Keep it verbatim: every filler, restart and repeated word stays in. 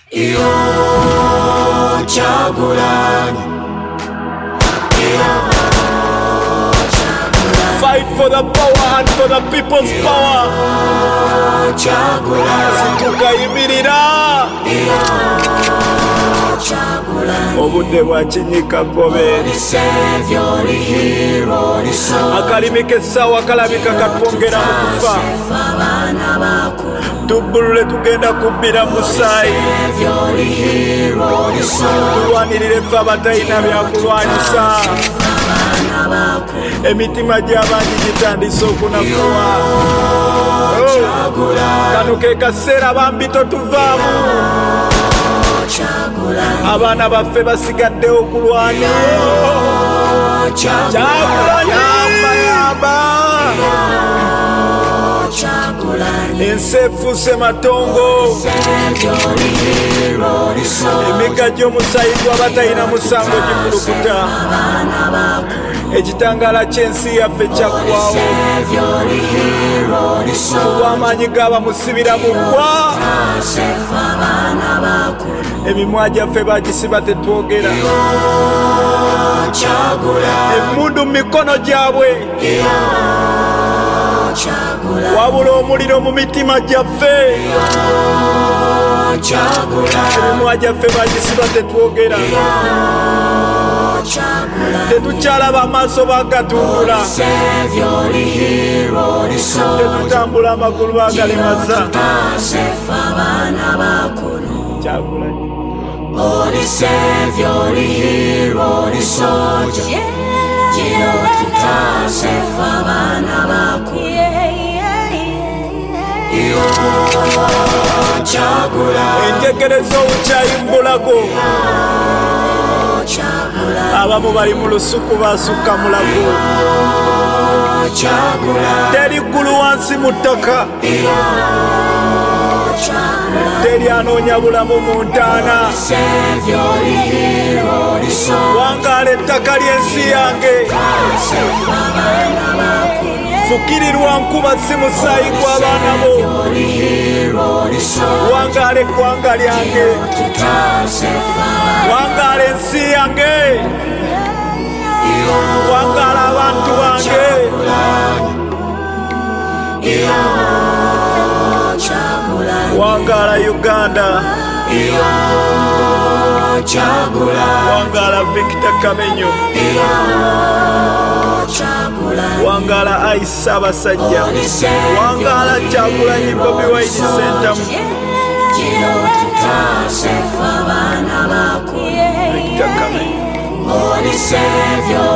Iyo Kyagulanyi. Fight for the power and for the people's power. Situkayimirira. Obudde bwakinyika gobe. Akalimi k'essaawa kalabika katwongera mu kufa. Tubbulule tugenda kubbira musaayi. Tulwanirire ffe abatalina byakulwanyisa. Emitima gy'abangi gitandise okunafuwa. Kano ke kaseera bambi totuvaamu. Abaana baffe basigaddewo okulwana. Kyagulanyi yamba. Ensi efuuse matongo. Emigga gy'omusaayi gw'abatalina musango gikulukuta. Ekitangaala ky'ensi yaffe kyaggwaawo. Olw'amaanyi g'abamusibira mu ggwa. Emimwa gyaffe bagisiba tetwogera. Emmundu mu mikono gyabwe. Wabula omuliro mu mitima gyaffe. Emimwa gyaffe bagisiba tetwogera. Tetukyalaba amaaso bagatundula. Tetutambula amagulu bagalemaza. Kyagulanyi. Oli Savior, oli hero, oli soldier. Kino tutaase ffe abaana bakulu. Iyo Kyagulanyi. Enjegere z'obukyayimbulako. Abamu bali mu lusuku basukka mulago. Teri ggulu wansi mu ttaka. Teri anoonya bulamu mu ntaana. Wangaala ettaka ly'ensi yange. Fukirirwa nkuba si musaayi gw'abaana bo. Wangaala eggwanga lyange. Wangaala ensi yange. Wangaala abantu bange. Wangaala Uganda. Wangaala Victor Kamenyo. Wangaala Aisha Ssaabasajja. Wangaala Kyagulanyi Bobi Wine Sentamu. Victor Kamenyo. Oli Savior.